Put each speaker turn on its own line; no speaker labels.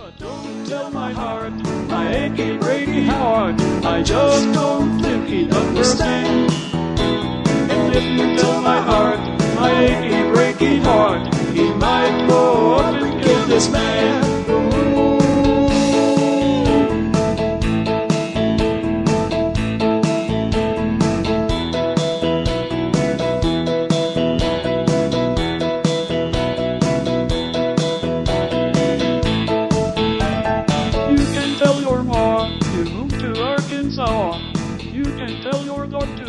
Don't tell my heart, my achy, breaky heart. I just don't think he'd understand. And if you tell my heart, my achy, breaky heart, he might go up and kill this man. You can tell your ma you moved to Arkansas. You can tell your doctor